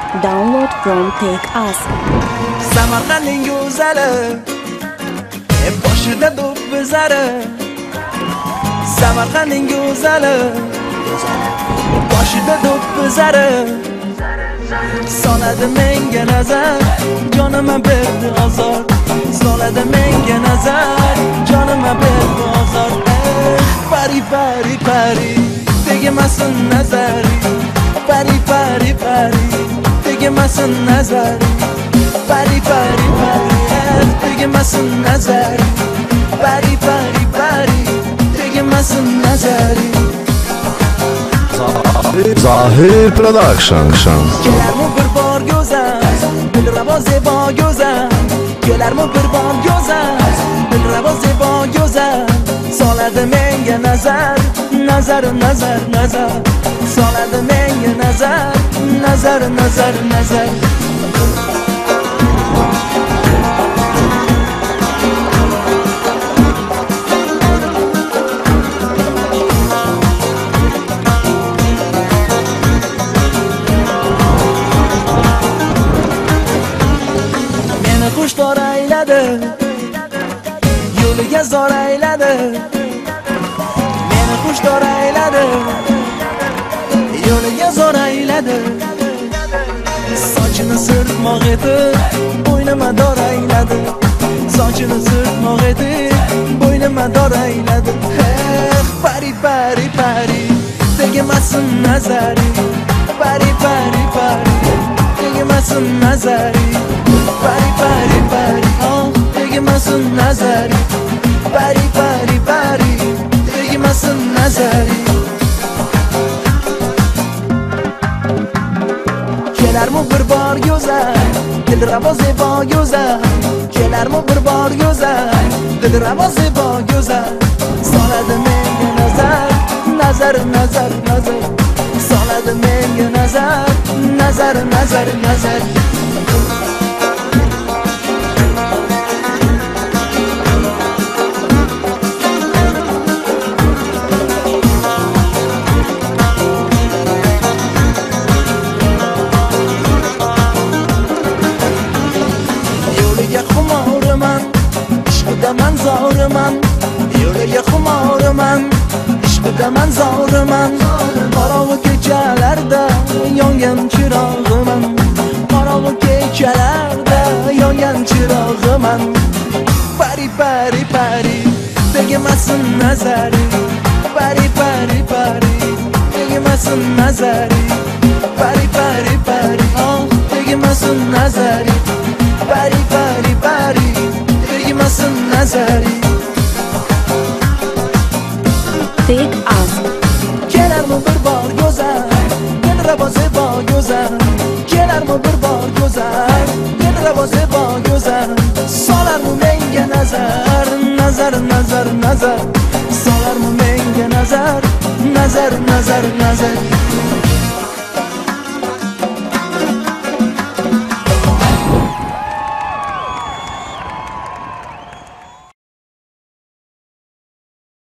Download from Take Us. Samarqandning go'zali, boshida do'q bizari. Samarqandning go'zali, boshida do'q bizari. Soladi menga nazar, jonima berdi ozor. Soladi menga nazar, jonima berdi ozor. Pari pari pari, tegmasin nazari. Pari pari pari, tegmasin nazari. Pari pari pari, tegmasin nazari. Pari pari pari, tegmasin nazari. Zahir Production. Kelarmi bir bor go'zal, dilrabo zebo go'zal. Kelarmi bir bor go'zal, dilrabo zebo go'zal. Soladi menga nazar, nazar nazar nazar. Soladi menga nazar, nazar nazar nazar. Xushtor ayladi, yo'liga zor ayladi. Meni xushtor ayladi, yo'liga zor ayladi. Sochini sirtmoq etib, bo'ynima dor ayladi. Sochini sirtmoq etib, bo'ynima dor ayladi. Pari pari pari, tegmasin nazari. Pari pari pari, tegmasin nazari. Pari pari pari, tegmasin nazari. Pari pari pari, tegmasin nazari. Kelarmi bir bor go'zal, dilrabo zebo go'zal. Kelarmi bir bor go'zal, dilrabo zebo go'zal. Soladi menga nazar, nazar nazar nazar. Soladi menga nazar, nazar nazar nazar. Man zo'riman, yo'liga xumoriman, ishqidaman zo'riman. Qorong'u kechalarda yongan chirog'iman. Qorong'u kechalarda yongan chirog'iman. Pari pari pari, tegmasin nazari. Pari pari pari, tegmasin nazari. Pari pari pari, tegmasin nazari. Pari pari pari, tegmasin nazari. Take Us. Kelarmi bir bor go'zal, dilrabo zebo go'zal. Kelarmi bir bor go'zal, dilrabo zebo go'zal. Solarmi menga nazar, nazar nazar nazar. Solarmi menga nazar, nazar nazar nazar.